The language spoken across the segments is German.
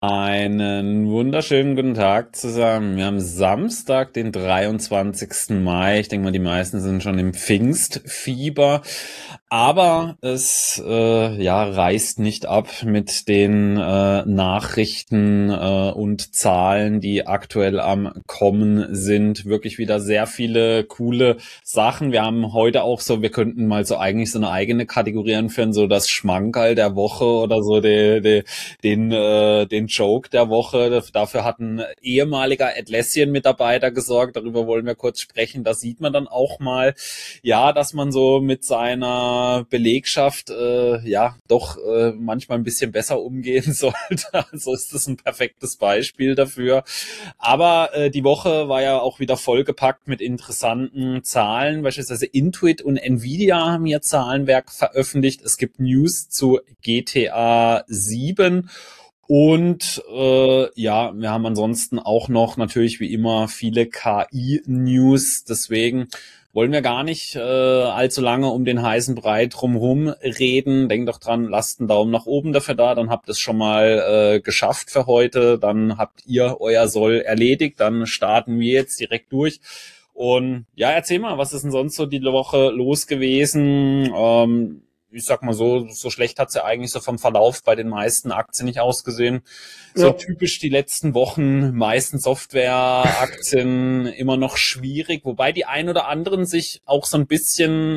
Einen wunderschönen guten Tag zusammen. Wir haben Samstag, den 23. Mai. Ich denke mal, die meisten sind schon im Pfingstfieber. Aber es ja reißt nicht ab mit den Nachrichten und Zahlen, die aktuell am Kommen sind. Wirklich wieder sehr viele coole Sachen. Wir haben heute auch so, wir könnten mal so eigentlich so eine eigene Kategorie anführen, so das Schmankerl der Woche oder so den Joke der Woche. Dafür hat ein ehemaliger Atlassian-Mitarbeiter gesorgt. Darüber wollen wir kurz sprechen. Da sieht man dann auch mal, ja, dass man so mit seiner Belegschaft ja doch manchmal ein bisschen besser umgehen sollte. Also ist das ein perfektes Beispiel dafür. Aber die Woche war ja auch wieder vollgepackt mit interessanten Zahlen. Beispielsweise Intuit und Nvidia haben ihr Zahlenwerk veröffentlicht. Es gibt News zu GTA 7. Und ja, wir haben ansonsten auch noch natürlich wie immer viele KI-News. Deswegen wollen wir gar nicht allzu lange um den heißen Brei drumherum reden. Denkt doch dran, lasst einen Daumen nach oben dafür da. Dann habt ihr es schon mal geschafft für heute. Dann habt ihr euer Soll erledigt. Dann starten wir jetzt direkt durch. Und ja, erzähl mal, was ist denn sonst so die Woche los gewesen? Ich sag mal so schlecht hat's ja eigentlich so vom Verlauf bei den meisten Aktien nicht ausgesehen. So Ja. typisch die letzten Wochen, meisten Softwareaktien immer noch schwierig, wobei die ein oder anderen sich auch so ein bisschen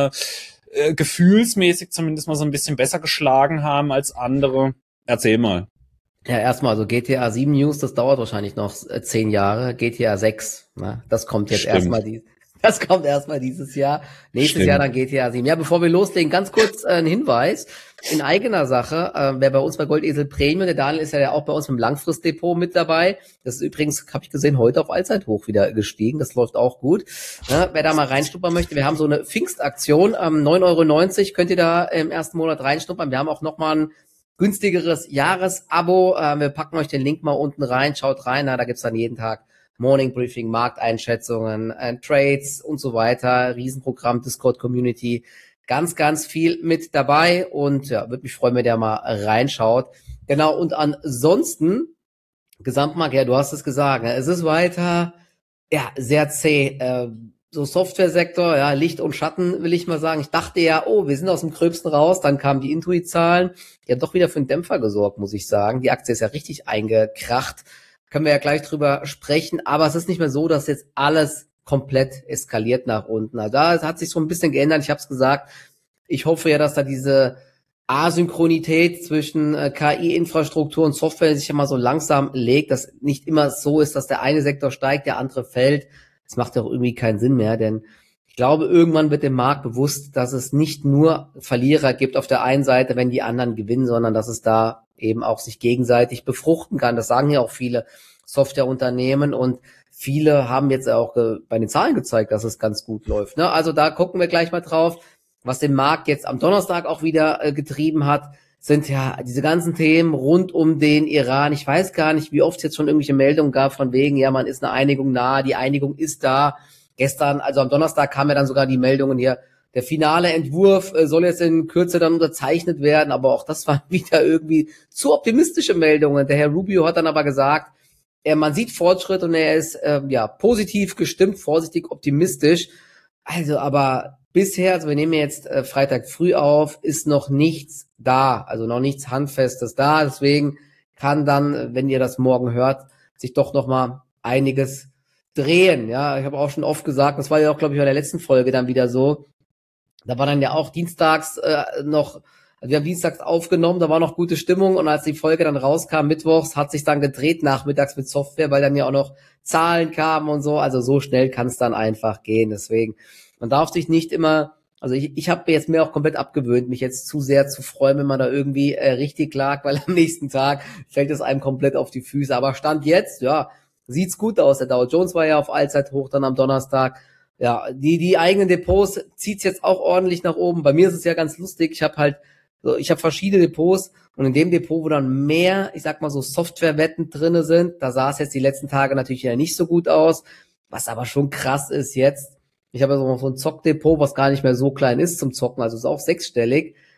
gefühlsmäßig zumindest mal so ein bisschen besser geschlagen haben als andere. Erzähl mal. Ja, erstmal, also GTA 7 News, das dauert wahrscheinlich noch 10 Jahre. GTA 6, ne? Das kommt jetzt Stimmt. das kommt erstmal dieses Jahr. Nächstes Stimmt. Jahr dann GTA 7. Ja, bevor wir loslegen, ganz kurz ein Hinweis in eigener Sache. Wer bei uns bei Goldesel Premium, der Daniel ist ja auch bei uns im Langfristdepot mit dabei. Das ist übrigens, habe ich gesehen, heute auf Allzeithoch wieder gestiegen. Das läuft auch gut. Ne? Wer da mal reinschnuppern möchte, wir haben so eine Pfingstaktion. 9,90 € könnt ihr da im ersten Monat reinschnuppern. Wir haben auch nochmal ein günstigeres Jahresabo. Wir packen euch den Link mal unten rein. Schaut rein. Da gibt's dann jeden Tag Morning Briefing, Markteinschätzungen, Trades und so weiter. Riesenprogramm, Discord-Community. Ganz, ganz viel mit dabei. Und ja, würde mich freuen, wenn ihr mal reinschaut. Genau, und ansonsten, Gesamtmarkt, ja, du hast es gesagt, ne? Es ist weiter, ja, sehr zäh. So Softwaresektor, ja, Licht und Schatten, will ich mal sagen. Ich dachte ja, oh, wir sind aus dem Gröbsten raus. Dann kamen die Intuit-Zahlen. Die haben doch wieder für einen Dämpfer gesorgt, muss ich sagen. Die Aktie ist ja richtig eingekracht. Können wir ja gleich drüber sprechen. Aber es ist nicht mehr so, dass jetzt alles komplett eskaliert nach unten. Also da hat sich so ein bisschen geändert. Ich habe es gesagt. Ich hoffe ja, dass da diese Asynchronität zwischen KI-Infrastruktur und Software sich ja mal so langsam legt, dass nicht immer so ist, dass der eine Sektor steigt, der andere fällt. Das macht ja auch irgendwie keinen Sinn mehr, denn ich glaube, irgendwann wird dem Markt bewusst, dass es nicht nur Verlierer gibt auf der einen Seite, wenn die anderen gewinnen, sondern dass es da eben auch sich gegenseitig befruchten kann. Das sagen ja auch viele Softwareunternehmen und viele haben jetzt auch bei den Zahlen gezeigt, dass es ganz gut läuft. Ne? Also da gucken wir gleich mal drauf. Was den Markt jetzt am Donnerstag auch wieder getrieben hat, sind ja diese ganzen Themen rund um den Iran. Ich weiß gar nicht, wie oft es jetzt schon irgendwelche Meldungen gab von wegen, ja, man ist eine Einigung nahe, die Einigung ist da. Gestern, also am Donnerstag kamen ja dann sogar die Meldungen hier, der finale Entwurf soll jetzt in Kürze dann unterzeichnet werden, aber auch das waren wieder irgendwie zu optimistische Meldungen. Der Herr Rubio hat dann aber gesagt, man sieht Fortschritt und er ist ja positiv gestimmt, vorsichtig optimistisch. Also aber bisher, also wir nehmen jetzt Freitag früh auf, ist noch nichts da, also noch nichts Handfestes da. Deswegen kann dann, wenn ihr das morgen hört, sich doch noch mal einiges drehen. Ja, ich habe auch schon oft gesagt, das war ja auch, glaube ich, bei der letzten Folge dann wieder so. Da war dann ja auch dienstags noch, also wir haben dienstags aufgenommen, da war noch gute Stimmung und als die Folge dann rauskam, mittwochs, hat sich dann gedreht nachmittags mit Software, weil dann ja auch noch Zahlen kamen und so. Also so schnell kann es dann einfach gehen. Deswegen, man darf sich nicht immer, also ich habe mir jetzt mir auch komplett abgewöhnt, mich jetzt zu sehr zu freuen, wenn man da irgendwie richtig lag, weil am nächsten Tag fällt es einem komplett auf die Füße. Aber Stand jetzt, ja, sieht's gut aus. Der Dow Jones war ja auf Allzeithoch dann am Donnerstag. Ja, die eigenen Depots zieht's jetzt auch ordentlich nach oben. Bei mir ist es ja ganz lustig. Ich habe verschiedene Depots und in dem Depot, wo dann mehr, ich sag mal so Softwarewetten drinne sind, da sah es jetzt die letzten Tage natürlich ja nicht so gut aus. Was aber schon krass ist jetzt, ich habe ja so ein Zockdepot, was gar nicht mehr so klein ist zum Zocken, also ist auch sechsstellig.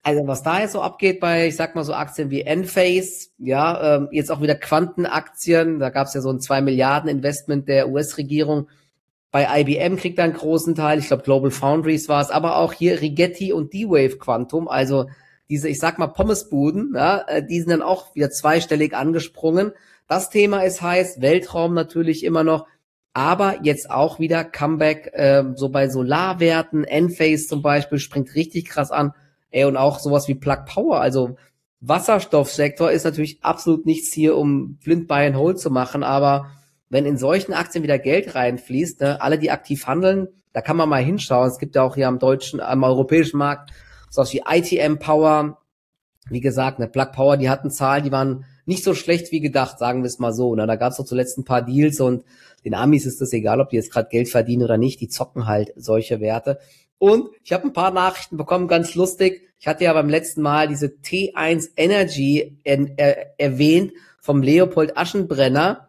Also was da jetzt so abgeht bei, ich sag mal so Aktien wie Enphase, ja, jetzt auch wieder Quantenaktien, da gab es ja so ein 2 Milliarden Investment der US-Regierung. Bei IBM kriegt er einen großen Teil, ich glaube Global Foundries war es, aber auch hier Rigetti und D-Wave Quantum, also diese, ich sag mal Pommesbuden, ja, die sind dann auch wieder zweistellig angesprungen. Das Thema ist heiß, Weltraum natürlich immer noch, aber jetzt auch wieder Comeback, so bei Solarwerten, Enphase zum Beispiel springt richtig krass an. Ey, und auch sowas wie Plug Power, also Wasserstoffsektor ist natürlich absolut nichts hier, um blind buy and hold zu machen, aber wenn in solchen Aktien wieder Geld reinfließt, ne, alle, die aktiv handeln, da kann man mal hinschauen. Es gibt ja auch hier am europäischen Markt sowas wie ITM Power. Wie gesagt, ne, Plug Power, die hatten Zahlen, die waren nicht so schlecht wie gedacht, sagen wir es mal so. Ne, da gab es doch zuletzt ein paar Deals und den Amis ist das egal, ob die jetzt gerade Geld verdienen oder nicht, die zocken halt solche Werte. Und ich habe ein paar Nachrichten bekommen, ganz lustig. Ich hatte ja beim letzten Mal diese T1 Energy erwähnt vom Leopold Aschenbrenner.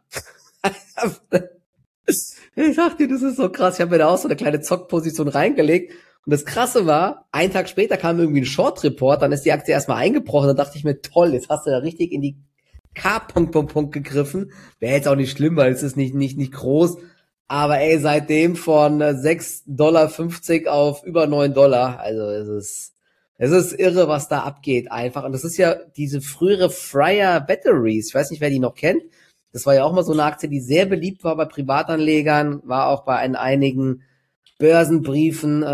Ich dachte, das ist so krass. Ich habe mir da auch so eine kleine Zockposition reingelegt. Und das Krasse war, einen Tag später kam irgendwie ein Short-Report, dann ist die Aktie erstmal eingebrochen. Da dachte ich mir, toll, jetzt hast du da richtig in die K-Punkt gegriffen. Wäre jetzt auch nicht schlimm, weil es ist nicht groß. Aber ey, seitdem von 6,50 $ auf über 9 $. Also es ist irre, was da abgeht einfach. Und das ist ja diese frühere Fryer Batteries. Ich weiß nicht, wer die noch kennt. Das war ja auch mal so eine Aktie, die sehr beliebt war bei Privatanlegern, war auch bei einigen Börsenbriefen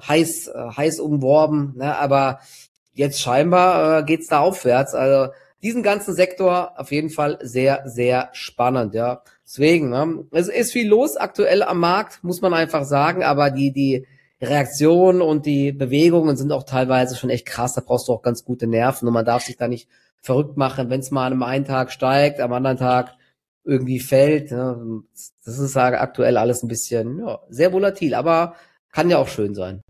heiß umworben. Ne? Aber jetzt scheinbar geht's da aufwärts. Also diesen ganzen Sektor auf jeden Fall sehr, sehr spannend. Ja, deswegen, ne? Es ist viel los aktuell am Markt, muss man einfach sagen. Aber die Reaktionen und die Bewegungen sind auch teilweise schon echt krass. Da brauchst du auch ganz gute Nerven und man darf sich da nicht verrückt machen, wenn es mal an einem einen Tag steigt, am anderen Tag irgendwie fällt. Ne? Das ist aktuell alles ein bisschen sehr volatil, aber kann ja auch schön sein.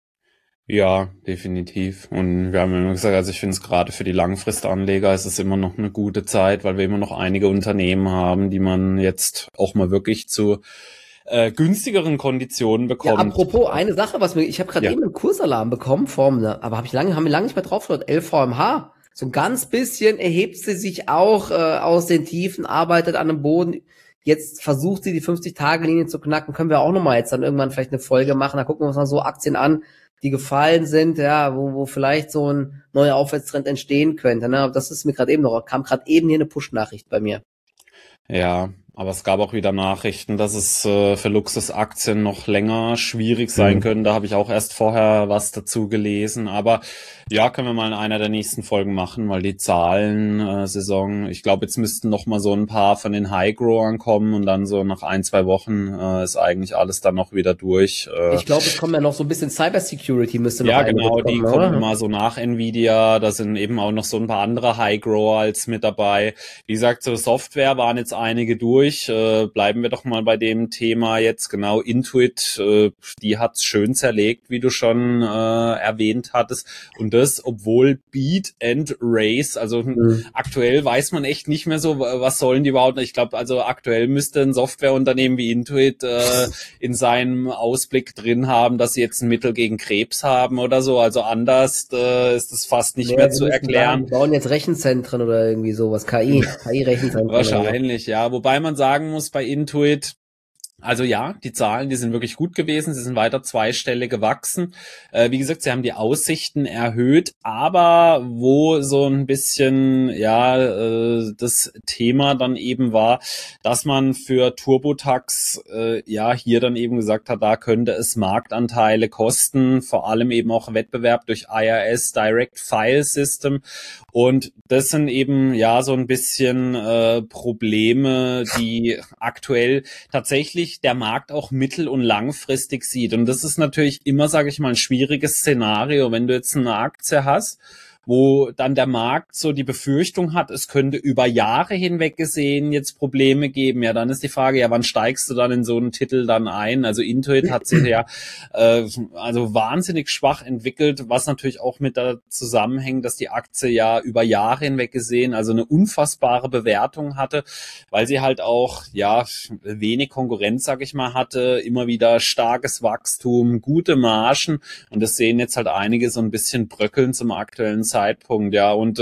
Ja, definitiv. Und wir haben immer gesagt, also ich finde es gerade für die Langfristanleger ist es immer noch eine gute Zeit, weil wir immer noch einige Unternehmen haben, die man jetzt auch mal wirklich zu günstigeren Konditionen Ja, bekommt. apropos eine Sache, ich habe gerade Ja. eben einen Kursalarm bekommen aber haben wir lange nicht mehr drauf geschaut. LVMH, so ein ganz bisschen erhebt sie sich auch aus den Tiefen, arbeitet an dem Boden. Jetzt versucht sie die 50-Tage-Linie zu knacken. Können wir auch nochmal jetzt dann irgendwann vielleicht eine Folge machen. Da gucken wir uns mal so Aktien an, die gefallen sind, ja, wo vielleicht so ein neuer Aufwärtstrend entstehen könnte. Ne? Aber das ist mir kam gerade eben hier eine Push-Nachricht bei mir. Ja, aber es gab auch wieder Nachrichten, dass es für Luxusaktien noch länger schwierig sein können. Da habe ich auch erst vorher was dazu gelesen. Aber ja, können wir mal in einer der nächsten Folgen machen, weil die Zahlen-Saison, ich glaube, jetzt müssten noch mal so ein paar von den High-Growern kommen und dann so nach 1, 2 Wochen ist eigentlich alles dann noch wieder durch. Ich glaube, es kommen ja noch so ein bisschen Cybersecurity müsste noch Ja, genau, kommen, die oder? kommen immer so nach Nvidia, da sind eben auch noch so ein paar andere High-Grower als mit dabei. Wie gesagt, zur Software waren jetzt einige durch. Bleiben wir doch mal bei dem Thema jetzt, genau, Intuit, die hat's schön zerlegt, wie du schon erwähnt hattest. Und das, obwohl Beat and Race, also aktuell weiß man echt nicht mehr so, was sollen die überhaupt. Ich glaube, also aktuell müsste ein Softwareunternehmen wie Intuit in seinem Ausblick drin haben, dass sie jetzt ein Mittel gegen Krebs haben oder so. Also anders ist das fast nicht mehr zu erklären. Wir bauen jetzt Rechenzentren oder irgendwie sowas, KI-Rechenzentren. Wahrscheinlich, ja. Wobei man sagen muss, bei Intuit, also ja, die Zahlen, die sind wirklich gut gewesen. Sie sind weiter zweistellig gewachsen. Wie gesagt, sie haben die Aussichten erhöht, aber wo so ein bisschen das Thema dann eben war, dass man für TurboTax hier dann eben gesagt hat, da könnte es Marktanteile kosten, vor allem eben auch Wettbewerb durch IRS Direct File System. Und das sind eben so ein bisschen Probleme, die aktuell tatsächlich der Markt auch mittel- und langfristig sieht. Und das ist natürlich immer, sage ich mal, ein schwieriges Szenario, wenn du jetzt eine Aktie hast wo dann der Markt so die Befürchtung hat, es könnte über Jahre hinweg gesehen jetzt Probleme geben. Ja, dann ist die Frage, ja, wann steigst du dann in so einen Titel dann ein? Also Intuit hat sich ja also wahnsinnig schwach entwickelt, was natürlich auch mit da zusammenhängt, dass die Aktie ja über Jahre hinweg gesehen also eine unfassbare Bewertung hatte, weil sie halt auch ja wenig Konkurrenz, sag ich mal, hatte, immer wieder starkes Wachstum, gute Margen und das sehen jetzt halt einige so ein bisschen bröckeln zum aktuellen Zeitpunkt, ja, und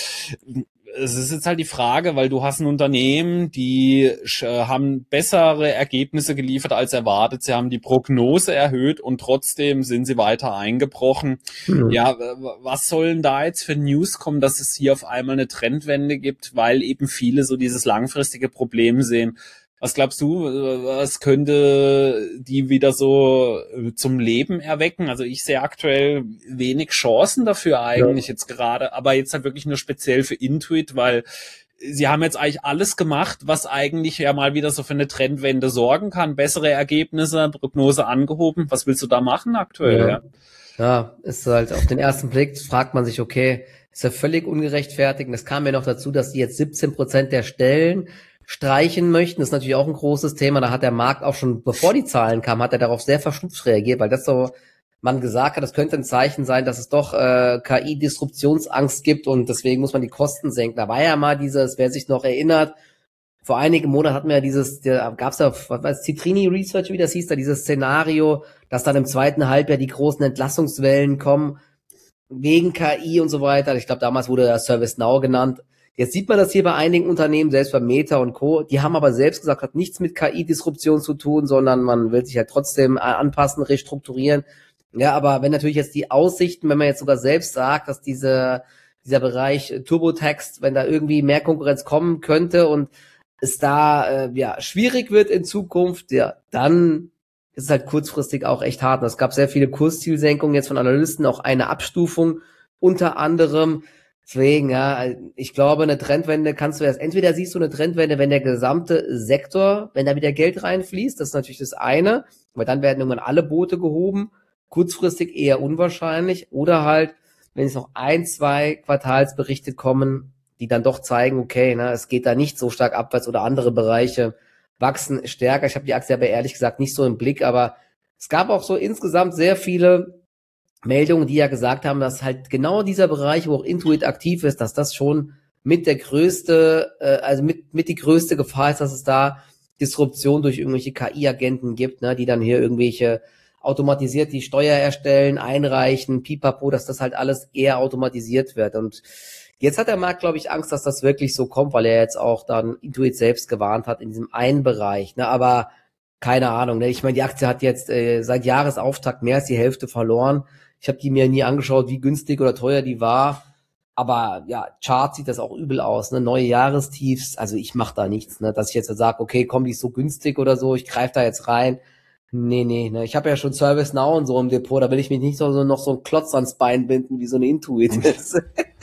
es ist jetzt halt die Frage, weil du hast ein Unternehmen, die haben bessere Ergebnisse geliefert als erwartet. Sie haben die Prognose erhöht und trotzdem sind sie weiter eingebrochen. Ja, was sollen da jetzt für News kommen, dass es hier auf einmal eine Trendwende gibt, weil eben viele so dieses langfristige Problem sehen. Was glaubst du, was könnte die wieder so zum Leben erwecken? Also ich sehe aktuell wenig Chancen dafür eigentlich jetzt gerade, aber jetzt halt wirklich nur speziell für Intuit, weil sie haben jetzt eigentlich alles gemacht, was eigentlich ja mal wieder so für eine Trendwende sorgen kann. Bessere Ergebnisse, Prognose angehoben. Was willst du da machen aktuell? Ja, ja, ist halt auf den ersten Blick, fragt man sich, okay, ist ja völlig ungerechtfertigt. Und es kam ja noch dazu, dass die jetzt 17% der Stellen streichen möchten. Das ist natürlich auch ein großes Thema. Da hat der Markt auch schon, bevor die Zahlen kamen, hat er darauf sehr verschnupft reagiert, weil das so man gesagt hat, das könnte ein Zeichen sein, dass es doch KI-Disruptionsangst gibt und deswegen muss man die Kosten senken. Da war ja mal dieses, wer sich noch erinnert, vor einigen Monaten hatten wir ja dieses, da gab es ja, was weiß Citrini Research, wie das hieß, da dieses Szenario, dass dann im zweiten Halbjahr die großen Entlassungswellen kommen wegen KI und so weiter. Ich glaube, damals wurde ja ServiceNow genannt. Jetzt sieht man das hier bei einigen Unternehmen, selbst bei Meta und Co. Die haben aber selbst gesagt, hat nichts mit KI-Disruption zu tun, sondern man will sich halt trotzdem anpassen, restrukturieren. Ja, aber wenn natürlich jetzt die Aussichten, wenn man jetzt sogar selbst sagt, dass dieser Bereich TurboTax, wenn da irgendwie mehr Konkurrenz kommen könnte und es da schwierig wird in Zukunft, ja, dann ist es halt kurzfristig auch echt hart. Und es gab sehr viele Kurszielsenkungen jetzt von Analysten, auch eine Abstufung unter anderem. Deswegen, ja, ich glaube, eine Trendwende kannst du erst, entweder siehst du eine Trendwende, wenn der gesamte Sektor, wenn da wieder Geld reinfließt, das ist natürlich das eine, weil dann werden irgendwann alle Boote gehoben, kurzfristig eher unwahrscheinlich, oder halt, wenn es noch 1-2 Quartalsberichte kommen, die dann doch zeigen, okay, ne, es geht da nicht so stark abwärts oder andere Bereiche wachsen stärker. Ich habe die Aktie aber ehrlich gesagt nicht so im Blick, aber es gab auch so insgesamt sehr viele Meldungen, die ja gesagt haben, dass halt genau dieser Bereich, wo auch Intuit aktiv ist, dass das schon mit der größte, also mit die größte Gefahr ist, dass es da Disruption durch irgendwelche KI-Agenten gibt, ne, die dann hier irgendwelche automatisiert die Steuer erstellen, einreichen, pipapo, dass das halt alles eher automatisiert wird. Und jetzt hat der Markt, glaube ich, Angst, dass das wirklich so kommt, weil er jetzt auch dann Intuit selbst gewarnt hat in diesem einen Bereich. Ne? Aber keine Ahnung. Ne? Ich meine, die Aktie hat jetzt seit Jahresauftakt mehr als die Hälfte verloren. Ich habe die mir nie angeschaut, wie günstig oder teuer die war. Aber ja, Chart sieht das auch übel aus. Ne? Neue Jahrestiefs, also ich mache da nichts. Ne? Dass ich jetzt sage, okay, komm, die ist so günstig oder so, ich greife da jetzt rein. Nee, ne. Ich habe ja schon ServiceNow und so im Depot, da will ich mich nicht so noch so einen Klotz ans Bein binden, wie so eine Intuit ist.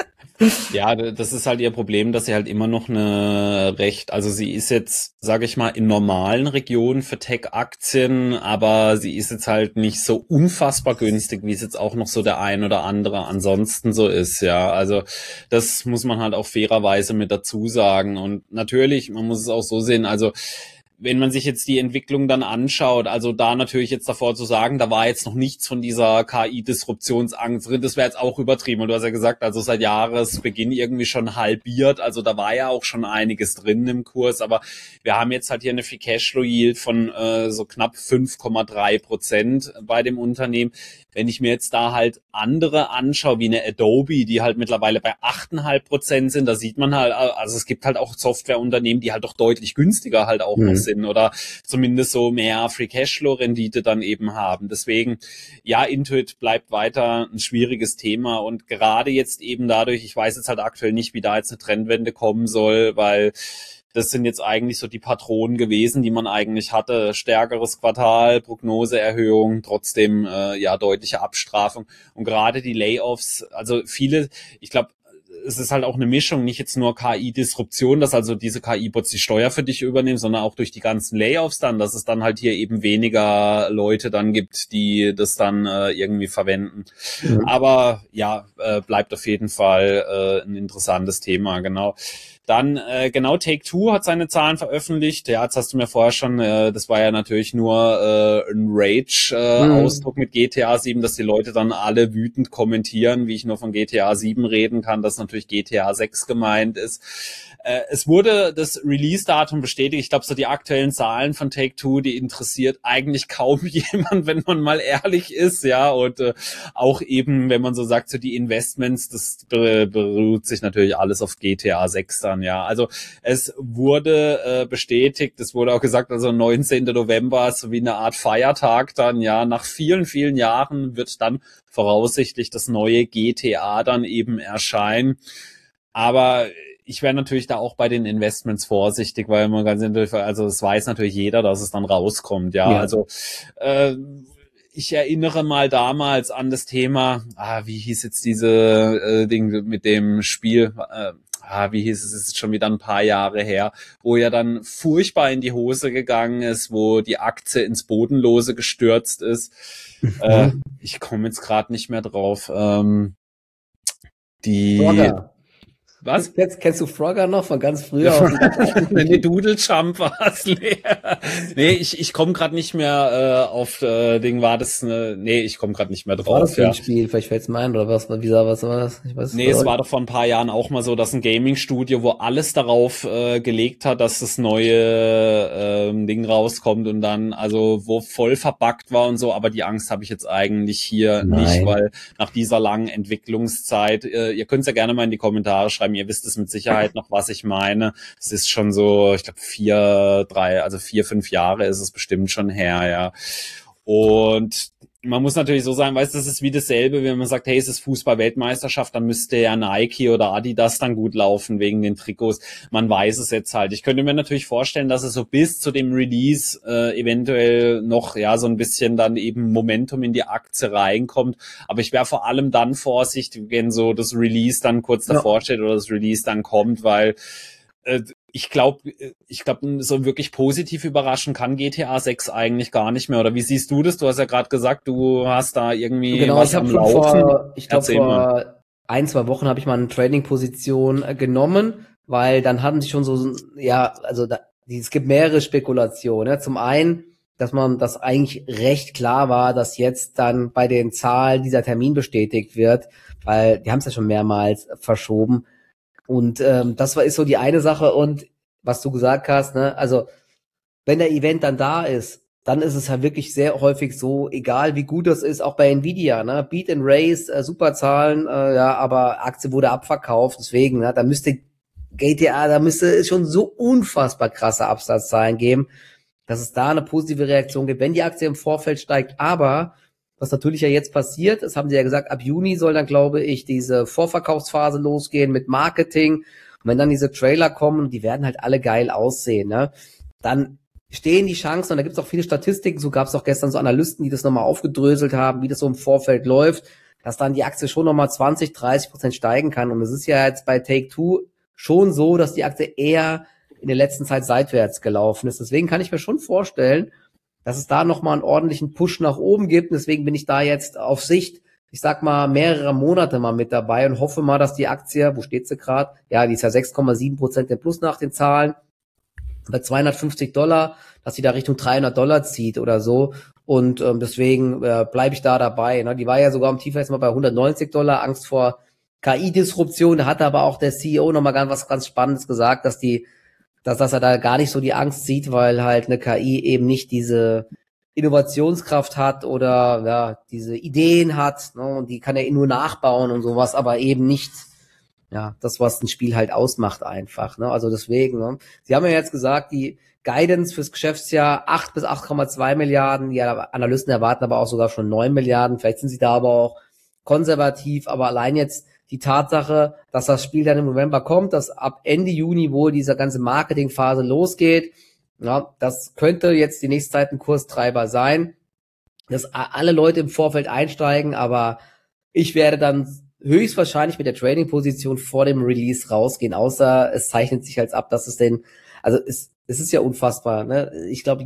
Ja, das ist halt ihr Problem, dass sie halt immer noch also sie ist jetzt, sage ich mal, in normalen Regionen für Tech-Aktien, aber sie ist jetzt halt nicht so unfassbar günstig, wie es jetzt auch noch so der ein oder andere ansonsten so ist, ja. Also das muss man halt auch fairerweise mit dazu sagen. Und natürlich, man muss es auch so sehen, also wenn man sich jetzt die Entwicklung dann anschaut, also da natürlich jetzt davor zu sagen, da war jetzt noch nichts von dieser KI-Disruptionsangst drin, das wäre jetzt auch übertrieben. Und du hast ja gesagt, also seit Jahresbeginn irgendwie schon halbiert, also da war ja auch schon einiges drin im Kurs, aber wir haben jetzt halt hier eine Free Cashflow Yield von so knapp 5,3% bei dem Unternehmen. Wenn ich mir jetzt da halt andere anschaue, wie eine Adobe, die halt mittlerweile bei 8,5% sind, da sieht man halt, also es gibt halt auch Softwareunternehmen, die halt doch deutlich günstiger halt auch noch sind oder zumindest so mehr Free Cashflow Rendite dann eben haben. Deswegen, ja, Intuit bleibt weiter ein schwieriges Thema und gerade jetzt eben dadurch, ich weiß jetzt halt aktuell nicht, wie da jetzt eine Trendwende kommen soll, weil das sind jetzt eigentlich so die Patronen gewesen, die man eigentlich hatte. Stärkeres Quartal, Prognoseerhöhung, trotzdem ja deutliche Abstrafung. Und gerade die Layoffs, also viele, ich glaube, es ist halt auch eine Mischung, nicht jetzt nur KI-Disruption, dass also diese KI-Bots die Steuer für dich übernehmen, sondern auch durch die ganzen Layoffs dann, dass es dann halt hier eben weniger Leute dann gibt, die das dann irgendwie verwenden. Aber ja, bleibt auf jeden Fall ein interessantes Thema, genau. Dann, genau, Take-Two hat seine Zahlen veröffentlicht. Ja, jetzt hast du mir vorher schon, das war ja natürlich nur ein Rage-Ausdruck mit GTA 7, dass die Leute dann alle wütend kommentieren, wie ich nur von GTA 7 reden kann, dass natürlich GTA 6 gemeint ist. Es wurde das Release-Datum bestätigt. Ich glaube, so die aktuellen Zahlen von Take-Two, die interessiert eigentlich kaum jemand, wenn man mal ehrlich ist, ja. Und auch eben, wenn man so sagt, so die Investments, das beruht sich natürlich alles auf GTA 6 dann, ja. Also es wurde bestätigt, es wurde auch gesagt, also 19. November, so wie eine Art Feiertag dann, ja. Nach vielen, vielen Jahren wird dann voraussichtlich das neue GTA dann eben erscheinen. Aber ich wäre natürlich da auch bei den Investments vorsichtig, weil man ganz natürlich, also es weiß natürlich jeder, dass es dann rauskommt, ja. Also ich erinnere mal damals an das Thema, wie hieß jetzt diese Ding mit dem Spiel, wie hieß es, ist schon wieder ein paar Jahre her, wo ja dann furchtbar in die Hose gegangen ist, wo die Aktie ins Bodenlose gestürzt ist. Ich komme jetzt gerade nicht mehr drauf. Frogger. Was? Kennst du Frogger noch von ganz früher? Nee, Doodle Jump war's. Nee, ich komme gerade nicht mehr auf Ding, war das nee, ich komme gerade nicht mehr drauf. War das für ein Spiel? Vielleicht fällt's mir ein, oder was war das? Ich weiß, nee, es war doch vor ein paar Jahren auch mal so, dass ein Gaming-Studio, wo alles darauf gelegt hat, dass das neue Ding rauskommt und dann, also wo voll verbuggt war und so, aber die Angst habe ich jetzt eigentlich hier nicht, weil nach dieser langen Entwicklungszeit, ihr könnt's ja gerne mal in die Kommentare schreiben, ihr wisst es mit Sicherheit noch, was ich meine. Es ist schon so, ich glaube 4, 5 Jahre ist es bestimmt schon her, ja. Und man muss natürlich so sagen, weißt du, das ist wie dasselbe, wenn man sagt, hey, es ist Fußball-Weltmeisterschaft, dann müsste ja Nike oder Adidas dann gut laufen wegen den Trikots. Man weiß es jetzt halt. Ich könnte mir natürlich vorstellen, dass es so bis zu dem Release eventuell noch ja so ein bisschen dann eben Momentum in die Aktie reinkommt. Aber ich wäre vor allem dann vorsichtig, wenn so das Release dann kurz davor steht oder das Release dann kommt, weil ich glaube, so wirklich positiv überraschen kann GTA 6 eigentlich gar nicht mehr. Oder wie siehst du das? Du hast ja gerade gesagt, du hast da irgendwie was am Laufen. Ich glaube, vor 1-2 Wochen habe ich mal eine Trading-Position genommen, weil dann hatten sie schon so, ja, also es gibt mehrere Spekulationen. Ne? Zum einen, dass das eigentlich recht klar war, dass jetzt dann bei den Zahlen dieser Termin bestätigt wird, weil die haben es ja schon mehrmals verschoben. Und das ist so die eine Sache. Und was du gesagt hast, ne, also wenn der Event dann da ist, dann ist es ja wirklich sehr häufig so, egal wie gut das ist, auch bei Nvidia, ne, Beat and Race, super Zahlen, ja, aber Aktie wurde abverkauft, deswegen, ne, da müsste es schon so unfassbar krasse Absatzzahlen geben, dass es da eine positive Reaktion gibt, wenn die Aktie im Vorfeld steigt. Aber was natürlich ja jetzt passiert, das haben sie ja gesagt, ab Juni soll dann, glaube ich, diese Vorverkaufsphase losgehen mit Marketing. Und wenn dann diese Trailer kommen, die werden halt alle geil aussehen, ne? Dann stehen die Chancen, und da gibt's auch viele Statistiken, so gab's auch gestern so Analysten, die das nochmal aufgedröselt haben, wie das so im Vorfeld läuft, dass dann die Aktie schon nochmal 20-30% steigen kann. Und es ist ja jetzt bei Take-Two schon so, dass die Aktie eher in der letzten Zeit seitwärts gelaufen ist. Deswegen kann ich mir schon vorstellen, dass es da nochmal einen ordentlichen Push nach oben gibt. Und deswegen bin ich da jetzt auf Sicht, ich sag mal, mehrere Monate mal mit dabei und hoffe mal, dass die Aktie, wo steht sie gerade? Ja, die ist ja 6,7% im Plus nach den Zahlen, bei $250, dass sie da Richtung $300 zieht oder so. Und deswegen bleibe ich da dabei. Ne? Die war ja sogar am Tiefer jetzt mal bei $190, Angst vor KI-Disruption. Da hat aber auch der CEO nochmal ganz Spannendes gesagt, dass er da gar nicht so die Angst sieht, weil halt eine KI eben nicht diese Innovationskraft hat oder ja diese Ideen hat, ne, und die kann er nur nachbauen und sowas, aber eben nicht ja das, was ein Spiel halt ausmacht einfach. Ne? Also deswegen, ne? Sie haben ja jetzt gesagt, die Guidance fürs Geschäftsjahr 8 bis 8,2 Milliarden, die Analysten erwarten aber auch sogar schon 9 Milliarden, vielleicht sind sie da aber auch konservativ, aber allein jetzt die Tatsache, dass das Spiel dann im November kommt, dass ab Ende Juni wohl diese ganze Marketingphase losgeht, ja, das könnte jetzt die nächste Zeit ein Kurstreiber sein, dass alle Leute im Vorfeld einsteigen, aber ich werde dann höchstwahrscheinlich mit der Trading-Position vor dem Release rausgehen, außer es zeichnet sich halt ab, dass es denn, also es ist ja unfassbar, ne? Ich glaube,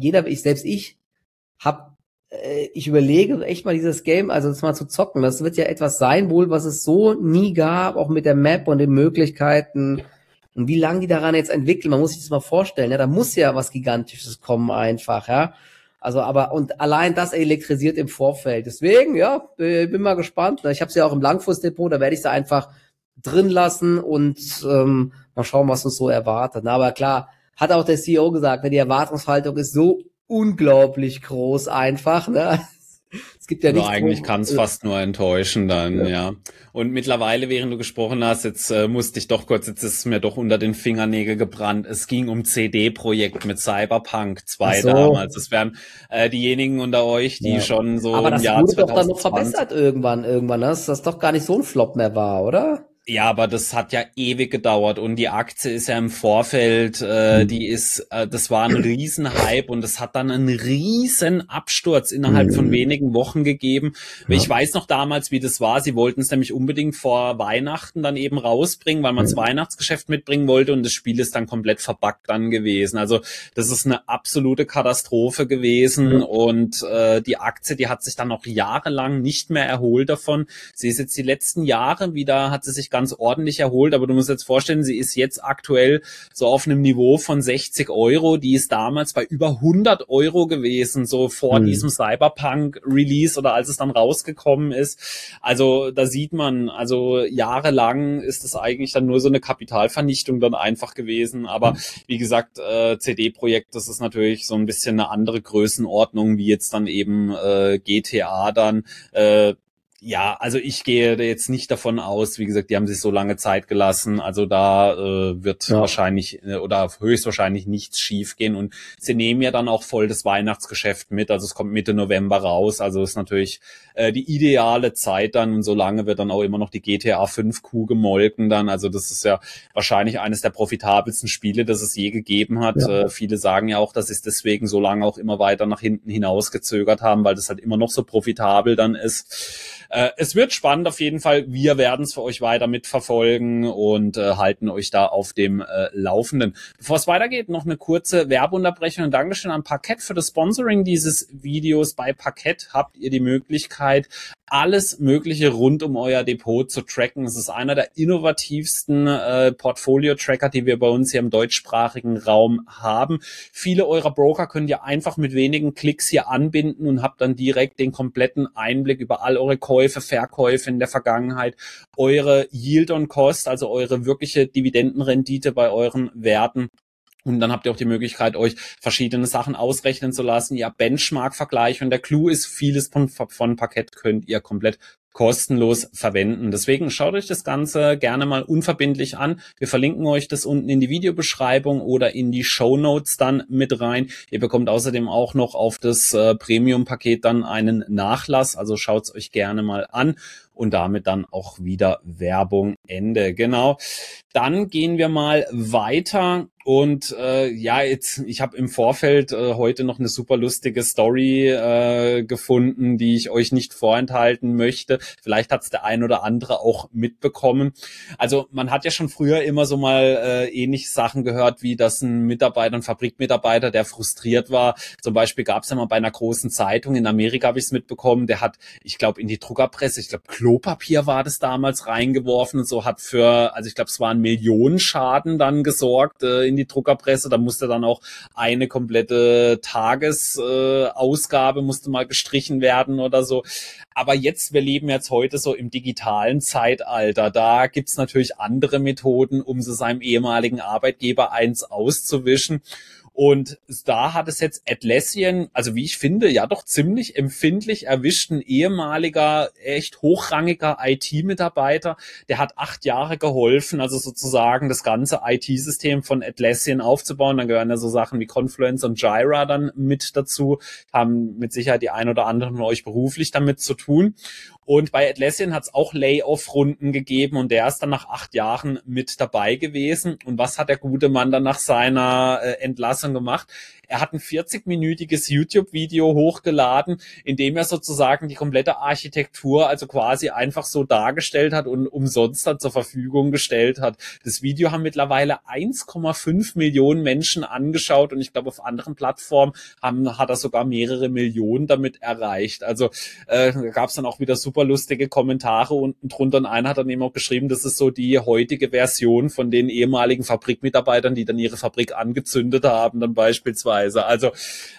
ich überlege echt mal dieses Game, also das mal zu zocken. Das wird ja etwas sein wohl, was es so nie gab, auch mit der Map und den Möglichkeiten und wie lange die daran jetzt entwickeln. Man muss sich das mal vorstellen, ja, da muss ja was Gigantisches kommen einfach, ja. Also, aber, und allein das elektrisiert im Vorfeld. Deswegen, ja, bin mal gespannt. Ich habe es ja auch im Langfristdepot, da werde ich sie einfach drin lassen und mal schauen, was uns so erwartet. Aber klar, hat auch der CEO gesagt, die Erwartungshaltung ist so unglaublich groß einfach, ne? Es gibt ja Also nichts, eigentlich kann es fast nur enttäuschen dann, ja. Und mittlerweile, während du gesprochen hast, jetzt musste ich doch kurz, jetzt ist es mir doch unter den Fingernägeln gebrannt. Es ging um CD-Projekt mit Cyberpunk 2 damals. Das wären diejenigen unter euch, die schon so aber im das Jahr wurde 2020... doch dann noch verbessert irgendwann, dass das doch gar nicht so ein Flop mehr war, oder? Ja, aber das hat ja ewig gedauert und die Aktie ist ja im Vorfeld, das war ein Riesenhype und es hat dann einen riesen Absturz innerhalb von wenigen Wochen gegeben. Ja. Ich weiß noch damals, wie das war. Sie wollten es nämlich unbedingt vor Weihnachten dann eben rausbringen, weil man das Weihnachtsgeschäft mitbringen wollte und das Spiel ist dann komplett verbuggt dann gewesen. Also das ist eine absolute Katastrophe gewesen und die Aktie, die hat sich dann noch jahrelang nicht mehr erholt davon. Sie ist jetzt die letzten Jahre wieder, hat sie sich ganz ordentlich erholt, aber du musst jetzt vorstellen, sie ist jetzt aktuell so auf einem Niveau von 60 €, die ist damals bei über 100 € gewesen, so vor diesem Cyberpunk-Release oder als es dann rausgekommen ist. Also da sieht man, also jahrelang ist es eigentlich dann nur so eine Kapitalvernichtung dann einfach gewesen, aber wie gesagt, CD-Projekt, das ist natürlich so ein bisschen eine andere Größenordnung, wie jetzt dann eben GTA dann, ja, also ich gehe jetzt nicht davon aus, wie gesagt, die haben sich so lange Zeit gelassen, also da wird wahrscheinlich oder höchstwahrscheinlich nichts schief gehen und sie nehmen ja dann auch voll das Weihnachtsgeschäft mit, also es kommt Mitte November raus, also ist natürlich die ideale Zeit dann und solange wird dann auch immer noch die GTA 5 Kuh gemolken dann, also das ist ja wahrscheinlich eines der profitabelsten Spiele, das es je gegeben hat. Viele sagen ja auch, dass sie es deswegen so lange auch immer weiter nach hinten hinausgezögert haben, weil das halt immer noch so profitabel dann ist. Es wird spannend auf jeden Fall. Wir werden es für euch weiter mitverfolgen und halten euch da auf dem Laufenden. Bevor es weitergeht, noch eine kurze Werbeunterbrechung und Dankeschön an Parkett für das Sponsoring dieses Videos. Bei Parkett habt ihr die Möglichkeit, alles Mögliche rund um euer Depot zu tracken. Es ist einer der innovativsten Portfolio-Tracker, die wir bei uns hier im deutschsprachigen Raum haben. Viele eurer Broker könnt ihr einfach mit wenigen Klicks hier anbinden und habt dann direkt den kompletten Einblick über all eure Käufe, Verkäufe in der Vergangenheit, eure Yield on Cost, also eure wirkliche Dividendenrendite bei euren Werten. Und dann habt ihr auch die Möglichkeit, euch verschiedene Sachen ausrechnen zu lassen. Ihr habt Benchmark-Vergleich und der Clou ist, vieles von Parkett könnt ihr komplett kostenlos verwenden. Deswegen schaut euch das Ganze gerne mal unverbindlich an. Wir verlinken euch das unten in die Videobeschreibung oder in die Shownotes dann mit rein. Ihr bekommt außerdem auch noch auf das Premium-Paket dann einen Nachlass, also schaut es euch gerne mal an. Und damit dann auch wieder Werbung Ende. Genau. Dann gehen wir mal weiter. Und ich habe im Vorfeld heute noch eine super lustige Story gefunden, die ich euch nicht vorenthalten möchte. Vielleicht hat es der ein oder andere auch mitbekommen. Also man hat ja schon früher immer so mal ähnliche Sachen gehört, wie dass ein Fabrikmitarbeiter, der frustriert war. Zum Beispiel gab es ja mal bei einer großen Zeitung in Amerika, habe ich es mitbekommen, der hat, ich glaube, in die Druckerpresse, Klopapier war das damals reingeworfen und so hat es war ein Millionenschaden dann gesorgt in die Druckerpresse. Da musste dann auch eine komplette Tagesausgabe musste mal gestrichen werden oder so. Aber wir leben jetzt heute so im digitalen Zeitalter. Da gibt's natürlich andere Methoden, um so seinem ehemaligen Arbeitgeber eins auszuwischen. Und da hat es jetzt Atlassian, also wie ich finde, ja doch ziemlich empfindlich erwischt, ein ehemaliger, echt hochrangiger IT-Mitarbeiter, der hat 8 Jahre geholfen, also sozusagen das ganze IT-System von Atlassian aufzubauen. Dann gehören ja so Sachen wie Confluence und Jira dann mit dazu, haben mit Sicherheit die ein oder anderen von euch beruflich damit zu tun. Und bei Atlassian hat es auch Layoff-Runden gegeben und der ist dann nach 8 Jahren mit dabei gewesen. Und was hat der gute Mann dann nach seiner Entlassung gemacht? er hat ein 40-minütiges YouTube-Video hochgeladen, in dem er sozusagen die komplette Architektur also quasi einfach so dargestellt hat und umsonst dann zur Verfügung gestellt hat. Das Video haben mittlerweile 1,5 Millionen Menschen angeschaut und ich glaube, auf anderen Plattformen hat er sogar mehrere Millionen damit erreicht. Also gab es dann auch wieder super lustige Kommentare unten drunter und einer hat dann eben auch geschrieben, das ist so die heutige Version von den ehemaligen Fabrikmitarbeitern, die dann ihre Fabrik angezündet haben, dann beispielsweise. Also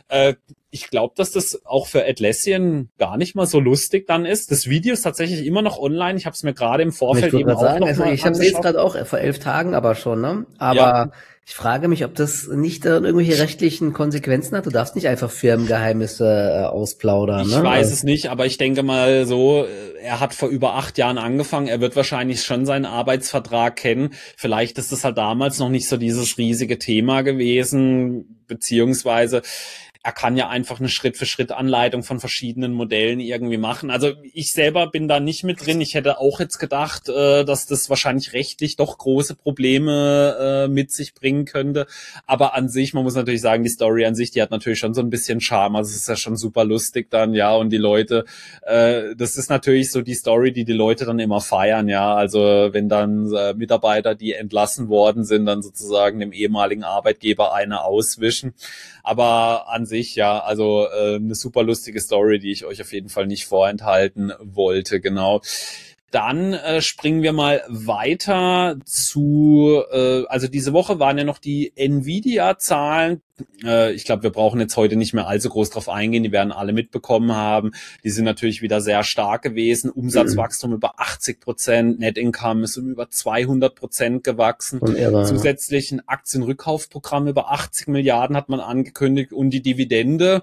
ich glaube, dass das auch für Atlassian gar nicht mal so lustig dann ist. Das Video ist tatsächlich immer noch online. Ich habe es mir gerade im Vorfeld eben auch sagen, noch also mal ich habe es jetzt gerade auch vor 11 Tagen aber schon, ne? Aber ja. Ich frage mich, ob das nicht irgendwelche rechtlichen Konsequenzen hat. Du darfst nicht einfach Firmengeheimnisse ausplaudern. Ich weiß es nicht, aber ich denke mal so, er hat vor über 8 Jahren angefangen. Er wird wahrscheinlich schon seinen Arbeitsvertrag kennen. Vielleicht ist das halt damals noch nicht so dieses riesige Thema gewesen, beziehungsweise er kann ja einfach eine Schritt-für-Schritt-Anleitung von verschiedenen Modellen irgendwie machen. Also ich selber bin da nicht mit drin. Ich hätte auch jetzt gedacht, dass das wahrscheinlich rechtlich doch große Probleme mit sich bringen könnte. Aber an sich, man muss natürlich sagen, die Story an sich, die hat natürlich schon so ein bisschen Charme. Also es ist ja schon super lustig dann, ja. Und die Leute, das ist natürlich so die Story, die Leute dann immer feiern, ja. Also wenn dann Mitarbeiter, die entlassen worden sind, dann sozusagen dem ehemaligen Arbeitgeber eine auswischen. Aber an sich, ja, also eine super lustige Story, die ich euch auf jeden Fall nicht vorenthalten wollte, genau. Dann springen wir mal weiter zu, also diese Woche waren ja noch die Nvidia-Zahlen. Ich glaube, wir brauchen jetzt heute nicht mehr allzu groß drauf eingehen. Die werden alle mitbekommen haben. Die sind natürlich wieder sehr stark gewesen. Umsatzwachstum über 80%, Net Income ist um über 200% gewachsen. Zusätzlich ein Aktienrückkaufprogramm über 80 Milliarden hat man angekündigt und die Dividende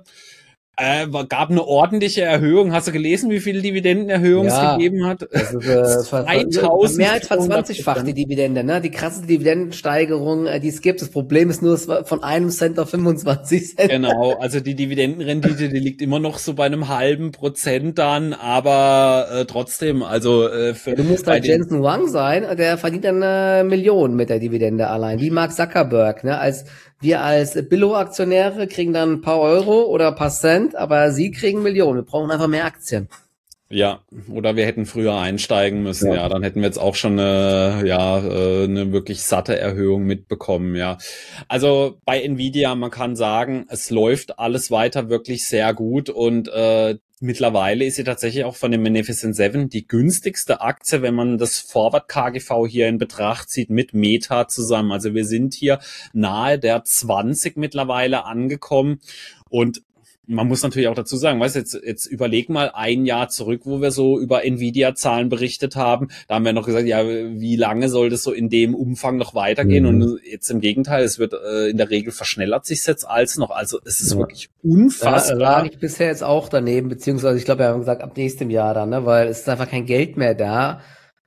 gab eine ordentliche Erhöhung. Hast du gelesen, wie viele Dividendenerhöhungen es gegeben hat? Das ist, mehr als verzwanzigfach die Dividende, ne? Die krasse Dividendensteigerung, die es gibt. Das Problem ist nur, es war von 1 Cent auf 25 Cent. Genau, also die Dividendenrendite, die liegt immer noch so bei einem halben Prozent dann, aber trotzdem, also du musst halt Jensen Huang sein, der verdient dann 1 Million mit der Dividende allein, wie Mark Zuckerberg, ne? Wir als Billo-Aktionäre kriegen dann ein paar Euro oder ein paar Cent, aber sie kriegen Millionen. Wir brauchen einfach mehr Aktien. Ja, oder wir hätten früher einsteigen müssen, ja, dann hätten wir jetzt auch schon eine wirklich satte Erhöhung mitbekommen, ja. Also bei Nvidia, man kann sagen, es läuft alles weiter wirklich sehr gut und mittlerweile ist sie tatsächlich auch von dem Magnificent Seven die günstigste Aktie, wenn man das Forward KGV hier in Betracht zieht, mit Meta zusammen. Also wir sind hier nahe der 20 mittlerweile angekommen und man muss natürlich auch dazu sagen, weißt du, jetzt überleg mal ein Jahr zurück, wo wir so über Nvidia-Zahlen berichtet haben. Da haben wir noch gesagt, ja, wie lange soll das so in dem Umfang noch weitergehen? Und jetzt im Gegenteil, es wird in der Regel verschnellert sich jetzt als noch. Also es ist wirklich unfassbar. Da lag ich bisher jetzt auch daneben, beziehungsweise ich glaube, wir haben gesagt, ab nächstem Jahr dann, ne, weil es ist einfach kein Geld mehr da.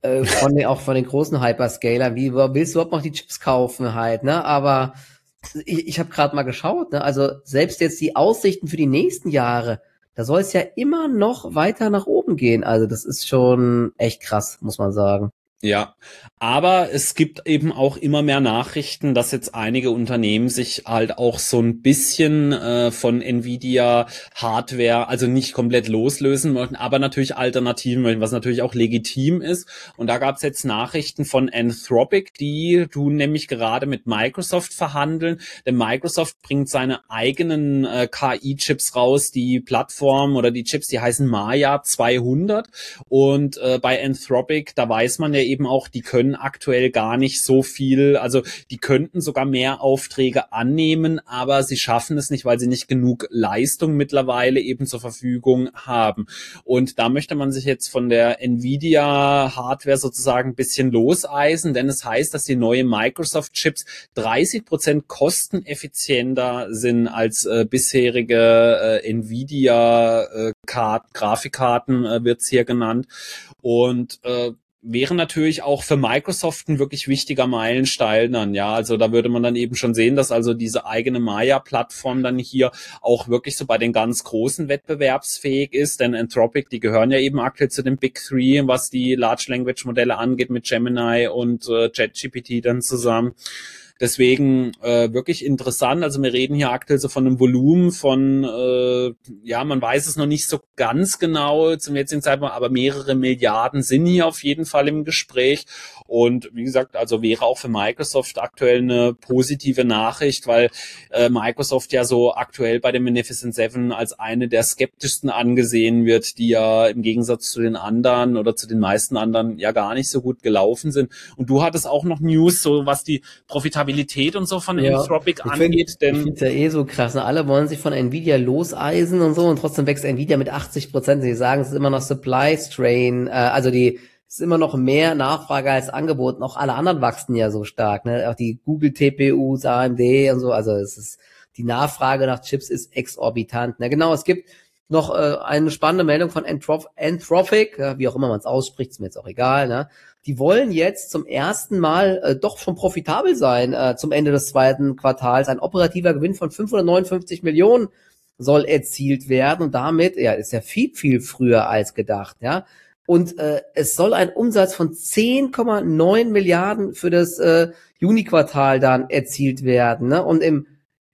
Auch von den großen Hyperscalern. Wie willst du überhaupt noch die Chips kaufen halt, ne? Aber ich habe gerade mal geschaut, ne? Also selbst jetzt die Aussichten für die nächsten Jahre, da soll es ja immer noch weiter nach oben gehen. Also das ist schon echt krass, muss man sagen. Ja, aber es gibt eben auch immer mehr Nachrichten, dass jetzt einige Unternehmen sich halt auch so ein bisschen von Nvidia Hardware, also nicht komplett loslösen möchten, aber natürlich Alternativen möchten, was natürlich auch legitim ist. Und da gab es jetzt Nachrichten von Anthropic, die tun nämlich gerade mit Microsoft verhandeln, denn Microsoft bringt seine eigenen KI-Chips raus, die Plattform oder die Chips, die heißen Maya 200 und bei Anthropic, da weiß man ja eben auch, die können aktuell gar nicht so viel, also die könnten sogar mehr Aufträge annehmen, aber sie schaffen es nicht, weil sie nicht genug Leistung mittlerweile eben zur Verfügung haben. Und da möchte man sich jetzt von der Nvidia Hardware sozusagen ein bisschen loseisen, denn es heißt, dass die neue Microsoft Chips 30% kosteneffizienter sind als bisherige Nvidia Grafikkarten wird's hier genannt. Und wäre natürlich auch für Microsoft ein wirklich wichtiger Meilenstein dann, ja, also da würde man dann eben schon sehen, dass also diese eigene Maya-Plattform dann hier auch wirklich so bei den ganz Großen wettbewerbsfähig ist, denn Anthropic, die gehören ja eben aktuell zu den Big Three, was die Large Language Modelle angeht, mit Gemini und ChatGPT dann zusammen. Deswegen wirklich interessant. Also wir reden hier aktuell so von einem Volumen von, man weiß es noch nicht so ganz genau zum jetzigen Zeitpunkt, aber mehrere Milliarden sind hier auf jeden Fall im Gespräch. Und wie gesagt, also wäre auch für Microsoft aktuell eine positive Nachricht, weil Microsoft ja so aktuell bei dem Magnificent Seven als eine der skeptischsten angesehen wird, die ja im Gegensatz zu den anderen oder zu den meisten anderen ja gar nicht so gut gelaufen sind. Und du hattest auch noch News, so was die Profitabilität und so von Anthropic angeht. Ich finde es ja eh so krass. Ne? Alle wollen sich von Nvidia loseisen und so und trotzdem wächst Nvidia mit 80%. Sie sagen, es ist immer noch Supply Strain, es ist immer noch mehr Nachfrage als Angebot. Und auch alle anderen wachsen ja so stark. Ne? Auch die Google TPUs, AMD und so. Also die Nachfrage nach Chips ist exorbitant. Ne? Genau, es gibt noch eine spannende Meldung von Anthropic, wie auch immer man es ausspricht, ist mir jetzt auch egal. Ne? Die wollen jetzt zum ersten Mal doch schon profitabel sein zum Ende des zweiten Quartals. Ein operativer Gewinn von 559 Millionen soll erzielt werden und damit, ist ja viel, viel früher als gedacht. Ja. Und es soll ein Umsatz von 10,9 Milliarden für das Juni-Quartal dann erzielt werden. Ne? Und im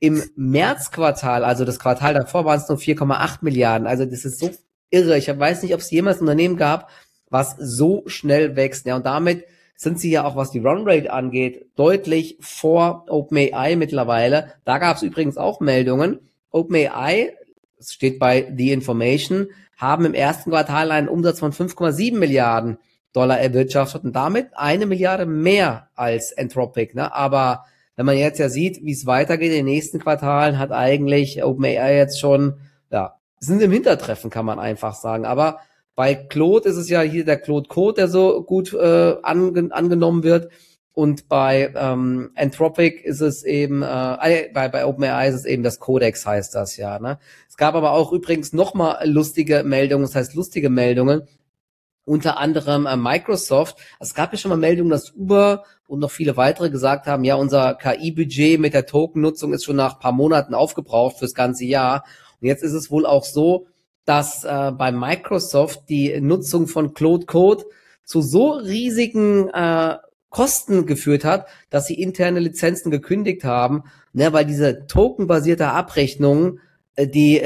März-Quartal, also das Quartal davor, waren es nur 4,8 Milliarden. Also das ist so irre. Ich weiß nicht, ob es jemals ein Unternehmen gab, was so schnell wächst. Ja, und damit sind sie ja auch, was die Runrate angeht, deutlich vor OpenAI mittlerweile. Da gab es übrigens auch Meldungen. OpenAI, es steht bei The Information, haben im ersten Quartal einen Umsatz von 5,7 Milliarden Dollar erwirtschaftet und damit 1 Milliarde mehr als Anthropic. Ne? Aber wenn man jetzt ja sieht, wie es weitergeht in den nächsten Quartalen, hat eigentlich OpenAI jetzt schon, sind im Hintertreffen, kann man einfach sagen. Aber bei Claude ist es ja hier der Claude Code, der so gut angenommen wird. Und bei Anthropic ist es eben, bei OpenAI ist es eben das Codex, heißt das ja. Ne? Es gab aber auch übrigens nochmal lustige Meldungen, das heißt lustige Meldungen, unter anderem Microsoft. Es gab ja schon mal Meldungen, dass Uber und noch viele weitere gesagt haben, ja, unser KI-Budget mit der Token-Nutzung ist schon nach ein paar Monaten aufgebraucht fürs ganze Jahr. Und jetzt ist es wohl auch so, dass bei Microsoft die Nutzung von Claude Code zu so riesigen Kosten geführt hat, dass sie interne Lizenzen gekündigt haben, ne, weil diese tokenbasierte Abrechnung die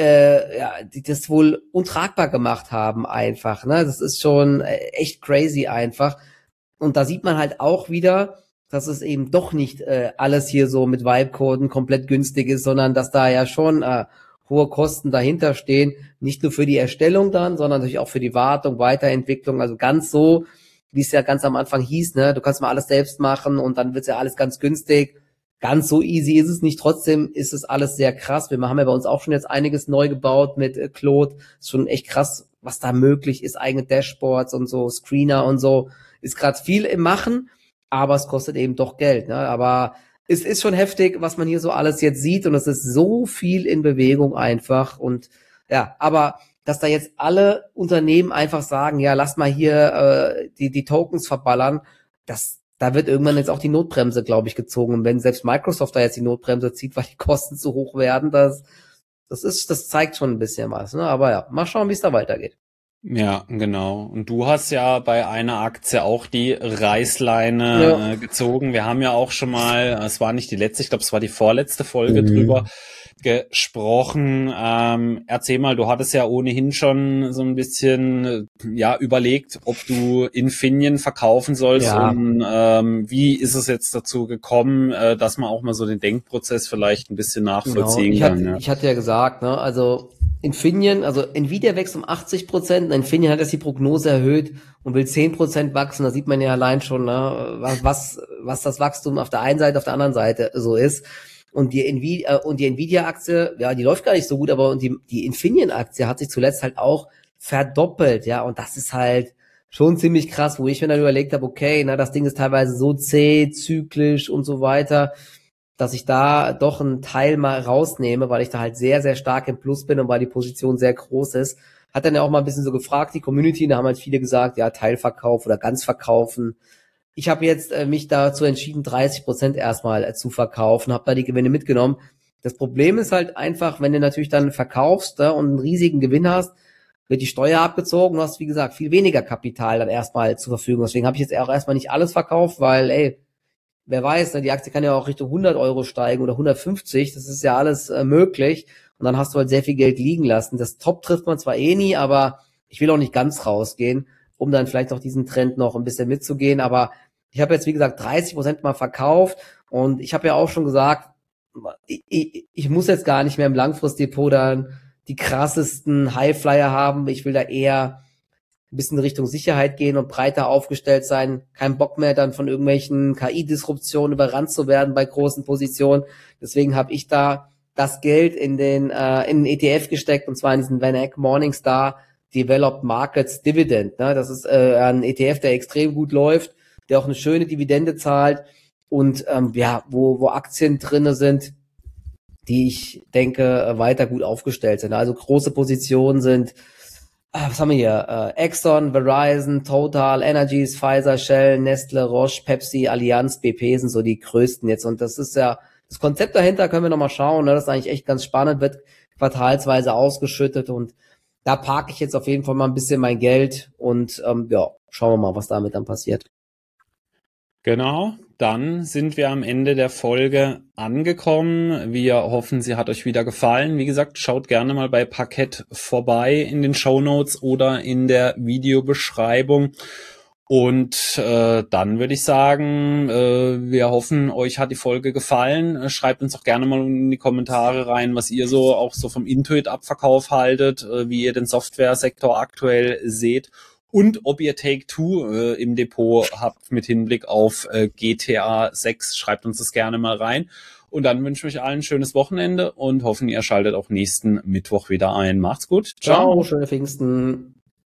das wohl untragbar gemacht haben einfach, ne? Das ist schon echt crazy einfach. Und da sieht man halt auch wieder, dass es eben doch nicht alles hier so mit Vibe-Coden komplett günstig ist, sondern dass da ja schon hohe Kosten dahinter stehen, nicht nur für die Erstellung dann, sondern natürlich auch für die Wartung, Weiterentwicklung, also ganz so, wie es ja ganz am Anfang hieß, ne? Du kannst mal alles selbst machen und dann wird's ja alles ganz günstig. Ganz so easy ist es nicht. Trotzdem ist es alles sehr krass. Wir haben ja bei uns auch schon jetzt einiges neu gebaut mit Claude. Ist schon echt krass, was da möglich ist. Eigene Dashboards und so, Screener und so. Ist gerade viel im Machen, aber es kostet eben doch Geld. Ne? Aber es ist schon heftig, was man hier so alles jetzt sieht. Und es ist so viel in Bewegung einfach. Und ja, aber dass da jetzt alle Unternehmen einfach sagen, ja, lass mal hier die Tokens verballern, da wird irgendwann jetzt auch die Notbremse, glaube ich, gezogen. Und wenn selbst Microsoft da jetzt die Notbremse zieht, weil die Kosten zu hoch werden, das zeigt schon ein bisschen was. Ne? Aber ja, mal schauen, wie es da weitergeht. Ja, genau. Und du hast ja bei einer Aktie auch die Reißleine gezogen. Wir haben ja auch schon mal, es war nicht die letzte, ich glaube, es war die vorletzte Folge drüber gesprochen. Erzähl mal, du hattest ja ohnehin schon so ein bisschen überlegt, ob du Infineon verkaufen sollst und wie ist es jetzt dazu gekommen, dass man auch mal so den Denkprozess vielleicht ein bisschen nachvollziehen kann. Ich hatte ja gesagt, ne, also Infineon, also Nvidia wächst um 80%, Infineon hat jetzt die Prognose erhöht und will 10% wachsen. Da sieht man ja allein schon, ne, was das Wachstum auf der einen Seite, auf der anderen Seite so ist. Und die Nvidia-Aktie, ja, die läuft gar nicht so gut, aber die Infineon-Aktie hat sich zuletzt halt auch verdoppelt, ja, und das ist halt schon ziemlich krass, wo ich mir dann überlegt habe, okay, na, das Ding ist teilweise so zäh, zyklisch und so weiter, dass ich da doch einen Teil mal rausnehme, weil ich da halt sehr, sehr stark im Plus bin und weil die Position sehr groß ist. Hat dann ja auch mal ein bisschen so gefragt, die Community, da haben halt viele gesagt, ja, Teilverkauf oder ganz verkaufen. Ich habe jetzt mich dazu entschieden, 30% erstmal zu verkaufen, habe da die Gewinne mitgenommen. Das Problem ist halt einfach, wenn du natürlich dann verkaufst und einen riesigen Gewinn hast, wird die Steuer abgezogen, du hast, wie gesagt, viel weniger Kapital dann erstmal zur Verfügung. Deswegen habe ich jetzt auch erstmal nicht alles verkauft, weil, wer weiß, ne, die Aktie kann ja auch Richtung 100 Euro steigen oder 150, das ist ja alles möglich. Und dann hast du halt sehr viel Geld liegen lassen. Das Top trifft man zwar eh nie, aber ich will auch nicht ganz rausgehen, um dann vielleicht auch diesen Trend noch ein bisschen mitzugehen. Aber ich habe jetzt, wie gesagt, 30% mal verkauft und ich habe ja auch schon gesagt, ich muss jetzt gar nicht mehr im Langfristdepot dann die krassesten Highflyer haben. Ich will da eher ein bisschen in Richtung Sicherheit gehen und breiter aufgestellt sein. Kein Bock mehr dann von irgendwelchen KI-Disruptionen überrannt zu werden bei großen Positionen. Deswegen habe ich da das Geld in den ETF gesteckt, und zwar in diesen VanEck Morningstar Developed Markets Dividend. Ne? Das ist ein ETF, der extrem gut läuft, der auch eine schöne Dividende zahlt und wo Aktien drinne sind, die ich denke weiter gut aufgestellt sind. Also große Positionen sind, was haben wir hier? Exxon, Verizon, Total, Energies, Pfizer, Shell, Nestle, Roche, Pepsi, Allianz, BP sind so die größten jetzt. Und das ist ja, das Konzept dahinter können wir nochmal schauen. Ne? Das ist eigentlich echt ganz spannend, wird quartalsweise ausgeschüttet und da parke ich jetzt auf jeden Fall mal ein bisschen mein Geld und schauen wir mal, was damit dann passiert. Genau, dann sind wir am Ende der Folge angekommen. Wir hoffen, sie hat euch wieder gefallen. Wie gesagt, schaut gerne mal bei Parkett vorbei in den Shownotes oder in der Videobeschreibung. Und dann würde ich sagen, wir hoffen, euch hat die Folge gefallen. Schreibt uns doch gerne mal in die Kommentare rein, was ihr so auch so vom Intuit-Abverkauf haltet, wie ihr den Softwaresektor aktuell seht. Und ob ihr Take-Two im Depot habt mit Hinblick auf GTA 6, schreibt uns das gerne mal rein. Und dann wünsche ich euch allen ein schönes Wochenende und hoffen, ihr schaltet auch nächsten Mittwoch wieder ein. Macht's gut. Ciao, schöne Pfingsten.